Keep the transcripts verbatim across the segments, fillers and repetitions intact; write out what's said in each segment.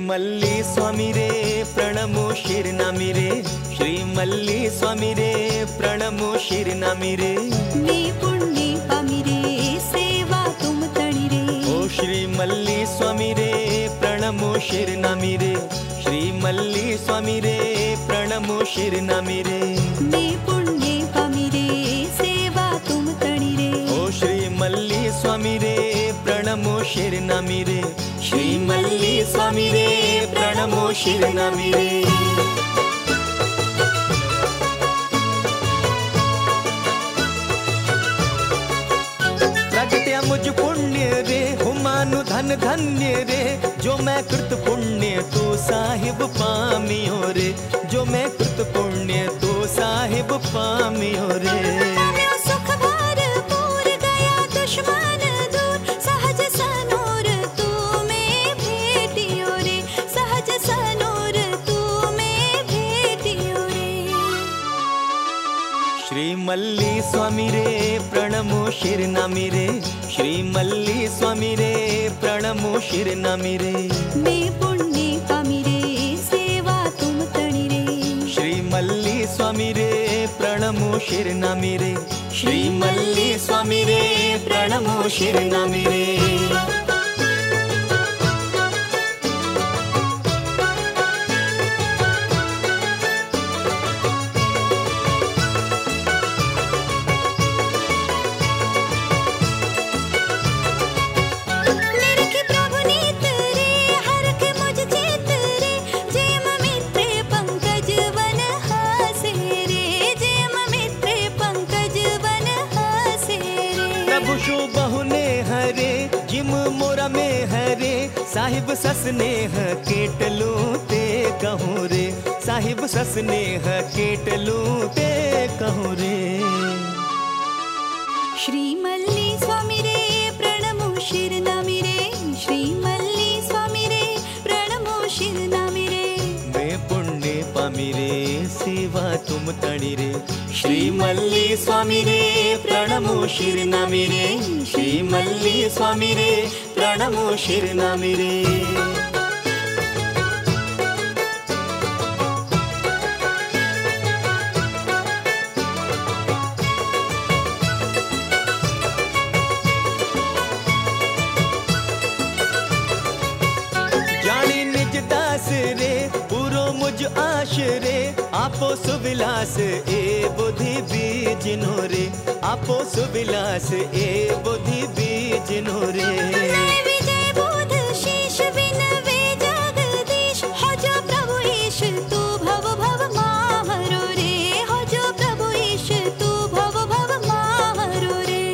मल्ली स्वामी रे प्रणमो शिरनामी रे, श्री मल्ली स्वामी रे प्रणमो शिरनामी रे। मी पुण्य पामी रे सेवा तुम तणी रे, ओ श्री मल्ली स्वामी रे प्रणमो शिरनामी रे, श्री मल्ली स्वामी रे प्रणमो शिरनामी रे। मी पुण्य पामी रे सेवा तुम तणी रे, ओ श्री मल्ली स्वामी रे प्रणमो शिरनामी रे, श्री मल्ली स्वामी रे प्रणमो शिरनामी रे। प्रगट्या मुझ पुण्य रे हुमानु धन धन्य रे, जो मैं कृत पुण्य तो साहिब पामियो रे, जो मैं कृत पुण्य तो साहिब पामियो रे। पाम्यो सुख भरपूर गया दुश्मन दूर, सहज सनूर तू में भेटियो रे, सहज सनूर तू में भेटियो रे। श्री मल्ली स्वामी रे प्रणमो शिरनामी रे, श्री मल्ली स्वामी रे प्रणमो शिरनामी रे। मैं पुण्य पामी रे सेवा तुम तणी रे, श्री मल्ली स्वामी रे प्रणमो शिरनामी रे, श्री मल्ली स्वामी रे प्रणमो शिरनामी रे। निरखी प्रभु नीत रे, हरख मुझ चित रे, जेम मित्र पंकज वन हासे रे, जेम मित्र पंकज वन हासे रे। प्रभु शो बहुने हरे जिम मोरा में हरे, साहिब ससनेह केटलू ते कहूँ रे, साहिब ससनेह केटलू ते कहूँ रे। श्री मल्ली स्वामी रे प्रणमो शिरनामी रे, श्री मल्ली स्वामी रे प्रणमो शिरनामी रे। मैं पुण्य पामी रे सेवा तुम तणी रे, श्री मल्ली स्वामी रे प्रणमो शिरनामी रे, श्री मल्ली स्वामी रे प्रणमो शिरनामी रे। जानी निज दास रे पूरो मुझ आश रे, आपो सुविलास ए बुद्धि बीजनो रे, आपो सुविलास ए बुद्धि बीजनो रे। नय विजय बोध शीश विनवे जगदीश, हो जो प्रभु ईश तू भव भव माहरो रे, हो जो प्रभु ईश तू भव भव माहरो रे।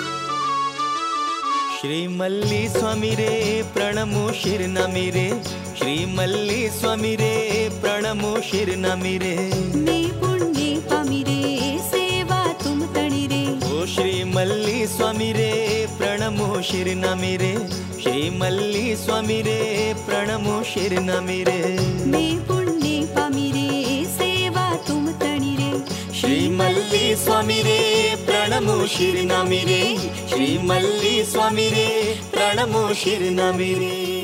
श्री मल्ली स्वामी रे प्रणमो शिरनामी रे, श्री मल्ली स्वामी रे प्रणमो शिरनामी रे। मैं पुण्य पामी रे सेवा तुम तणी रे, ओ श्री मल्ली स्वामी रे प्रणमो शिरनामी रे, श्री मल्ली स्वामी रे प्रणमो शिरनामी रे। मैं पुण्य पामी रे सेवा तुम तणी रे, श्री मल्ली स्वामी रे प्रणमो शिरनामी रे, श्री मल्ली स्वामी रे प्रणमो शिरनामी रे।